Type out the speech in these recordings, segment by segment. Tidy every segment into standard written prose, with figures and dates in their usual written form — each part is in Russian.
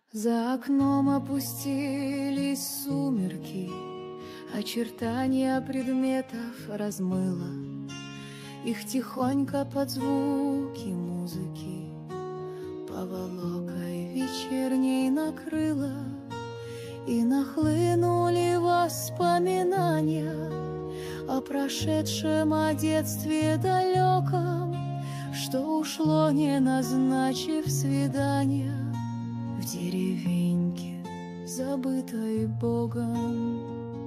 За окном опустились сумерки, очертания предметов размыло, их тихонько под звуки музыки поволокой вечерней накрыло. И нахлынули воспоминания о прошедшем, о детстве далеком, что ушло, не назначив свидания, в деревеньке, забытой Богом.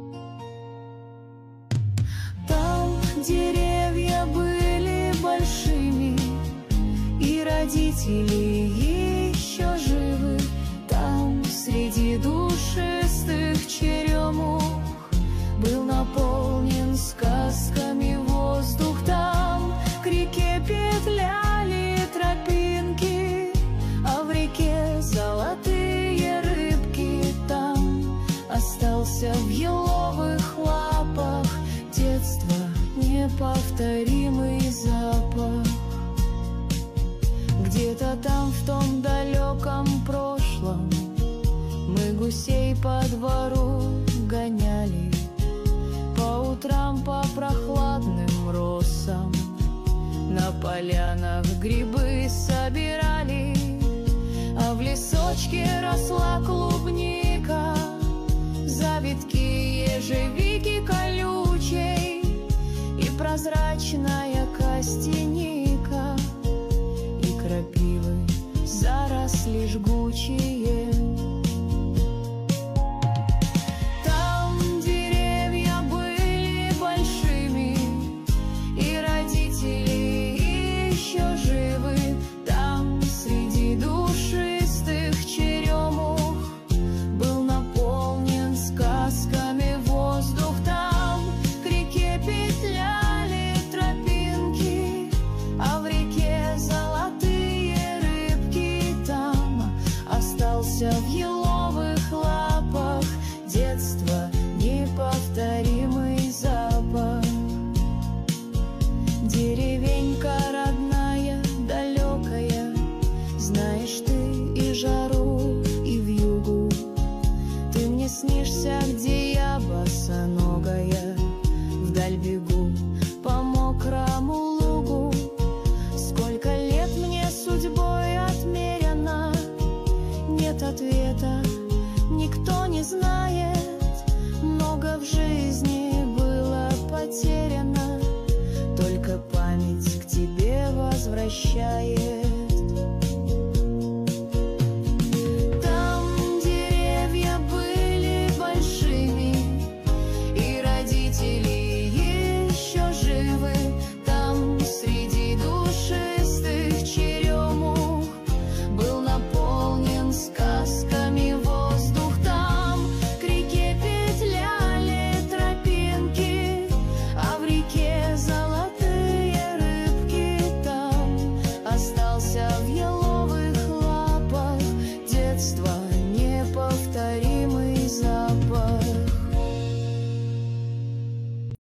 Там деревья были большими, и родители еще живы. Там среди душистых черемух был наполнен сказками воздух. Там к реке петляли тропинки, а в реке золотые рыбки. Там остался в еловых лапах детства неповторимый запах. Где-то там, в том далеком прошлом, мы гусей по двору гоняли, по утрам по прохладным росам на полянах грибы собирали, а в лесочке росла клубника, завитки ежевики колючей и прозрачная костяника, и крапивы заросли жгучие. Там деревья были большими, и родители еще живы. Там среди душистых черемух был наполнен сказками воздух. Там к реке петляли тропинки, а в реке золотые рыбки. Там остался в еловых лапах детства неповторимый запах. Деревенька родная, далекая, знаешь ты и жару, и вьюгу. Ты мне снишься, где я босоногая вдаль бегу по мокрому лугу. Сколько лет мне судьбой отмерено, нет ответа, никто не знает. Много в жизни было потеряно, только память к тебе возвращает.